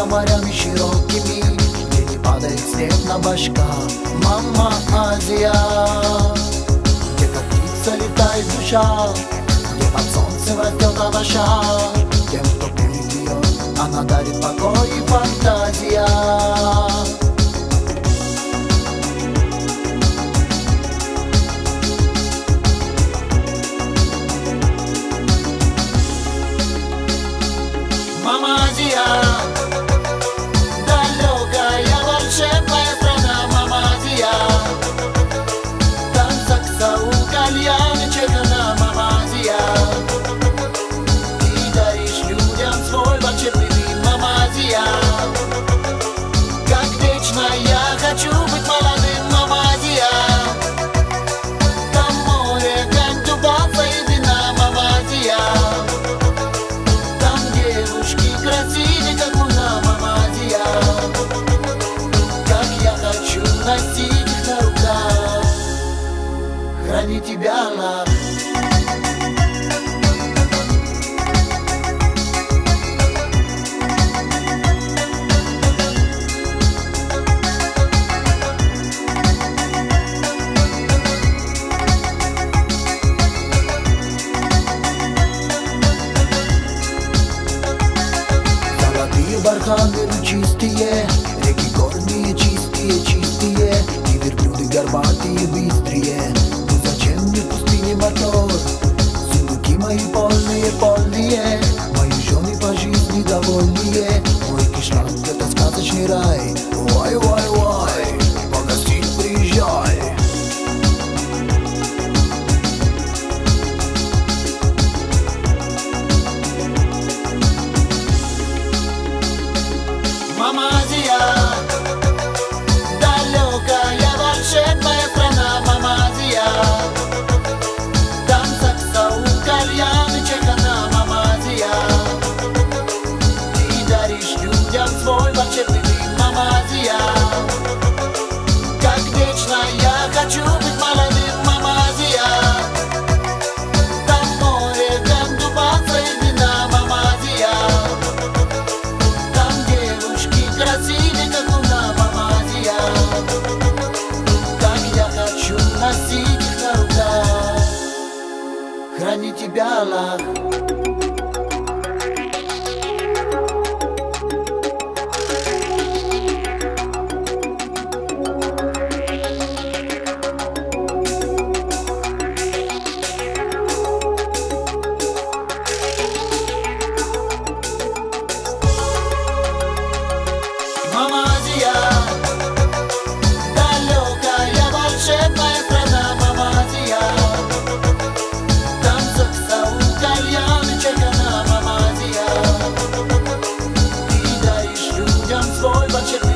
за морями широкими, где не падает снег на башка. Мама Азия, где как птица летает душа, где под солнцем растет овоща. Тем, кто пусть ее, она дарит покой и фантазия. Мама Азия, далекая волшебная страна. Мама Азия, там сакса у кальяна чекана. Мама Азия, ты даришь людям свой волшебный дым. Мама Азия, как вечно я хочу быть молодым. Мама Азия, там море, гань, дубаса и вина. Мама Азия, красивее, как луна. Мама Азия, как я хочу носить их на руках, хранить тебя, Аллах. Барханы чистые, реки горные чистые, чистые, и верблюды горбатые, быстрые. Ну зачем мне в пустыне мотор? Сундуки мои полные, полные, мои жены по жизни довольные. Мой кишлак — это сказочный рай. Ой, ой, ой, погостить приезжай. Мама Азия, далекая волшебная страна. Мама Азия, там сакса у кальяна чекана. Мама Азия, ты даришь людям свой волшебный дым. Мама Азия, как вечно я хочу быть молодым. Мама Азия, там море, гань, дубаса и вина. Мама Азия, красивее, как луна. Мама Азия, как я хочу носить их на руках, хранить тебя, Аллах. Мама Азия, далекая волшебная страна. Мама Азия, там сакса у кальяна чекана. Мама Азия, ты даришь людям свой волшебный